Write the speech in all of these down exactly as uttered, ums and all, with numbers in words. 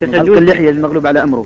حلق اللحية المغلوب على أمره،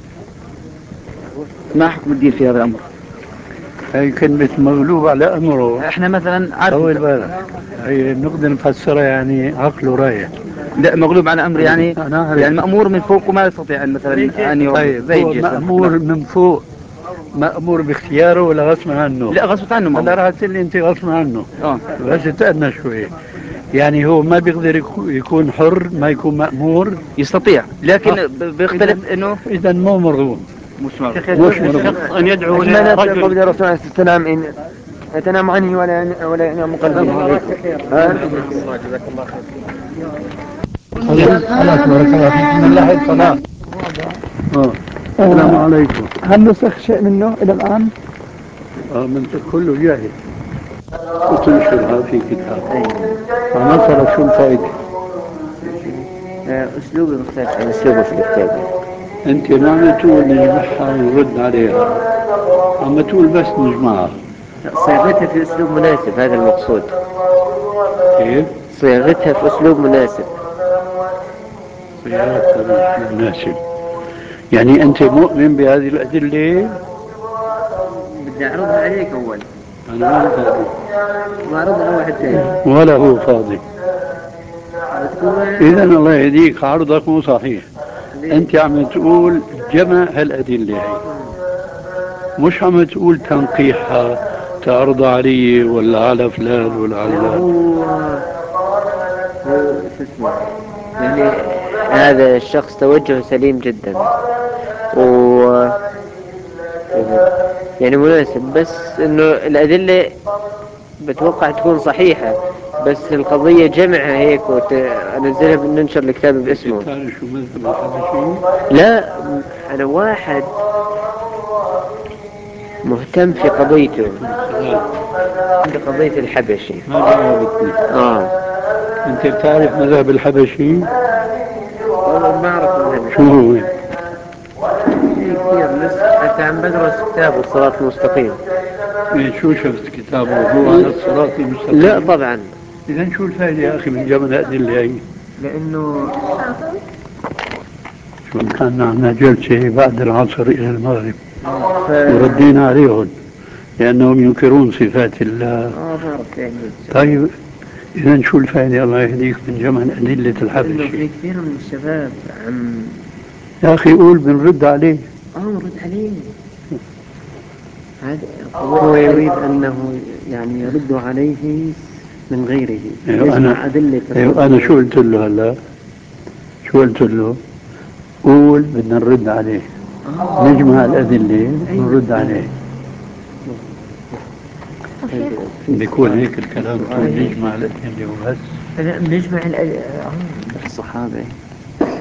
ما حكم الدين في هذا الأمر؟ هي كلمة مغلوب على أمره. احنا مثلا عارف طول بالك، هي نقدر نفسرها يعني عقله رايح. لا، مغلوب على أمر يعني أنا أعرف. يعني مأمور من فوق وما يستطيع أن مثلا أن يربي طيب زي هو الجيش. مأمور من فوق، مأمور باختياره ولا غصب عنه؟ لا، غصب عنه هلا مأمور. راح تقول لي أنت غصب عنه. اه بس تأنى شوي. يعني هو ما بيقدر يكو- يكون حر، ما يكون مأمور. يستطيع، لكن آه. ب- بيختلف انه إذا مو مرغوب. مش مرغوب. مش مرغوب. أن يدعو لرجل قول الرسول عليه الصلاة والسلام إن يتنام عني ولا ولا ينام قلبي. ها؟ جزاك الله خير. خلاص خلاص، بارك الله فيك. من الله الصلاة. آه. السلام عليكم. هل نسخ شيء منه إلى الآن؟ آه من كله جاهز. وتنشرها في كتاب. مثلا شو الفائدة؟ أسلوبه مختلف عن أسلوبه في الكتاب. أنت ما عم تقول نجمعها ونرد عليها، عم تقول بس نجمعها. صياغتها في أسلوب مناسب، هذا المقصود. كيف؟ صياغتها في أسلوب مناسب. صياغتها مش مناسب. يعني أنت مؤمن بهذه الأدلة؟ بدي أعرضها عليك أول. أنا ما بدي. وأعرضها على واحد ثاني. ولا هو فاضي. إذا الله يهديك، عرضك مو صحيح. أنت عم تقول جمع هالأدلة هي، مش عم تقول تنقيحها، تعرض علي ولا على فلان ولا على فلان. هو هو شو اسمه، يعني هذا الشخص توجه سليم جدا و يعني مناسب، بس انه الادله بتوقع تكون صحيحه، بس القضيه جمعها هيك وانزلها بننشر الكتاب باسمه. تعرف شو مذهب الحبشي؟ لا، انا واحد مهتم في قضيته، بقضيه الحبشي. ما جاوبتني. اه أنت بتعرف مذهب الحبشي؟ والله ما اعرف المهم. شو هو؟ في كثير لسه، حتى عم بدرس كتاب الصراط المستقيم. إيه، شو شفت كتابه هو على الصراط المستقيم؟ لا طبعا، إذا شو الفائدة يا أخي من جمع الأدلة هي؟ لانه شو كان عندنا جلسة بعد العصر إلى المغرب ف... وردينا عليهم لأنهم ينكرون صفات الله. اه بعرف يعني. طيب إذا شو الفائدة الله يهديك من جمع أدلة لانه الحبشي؟ في كثير من الشباب عم يا أخي قول بنرد عليه. اه رد عليه. هذا هو يريد انه يعني يرد عليه من غيره، أيوة يجمع أنا ادله. أيوة أنا شو قلت له هلا؟ شو قلت له؟ قول بدنا نرد عليه، آه. نجمع الأدلة أيوة. ونرد عليه. بيكون هيك الكلام، تقول نجمع الأدلة وبس. لا، نجمع الأدلة. اه الصحابة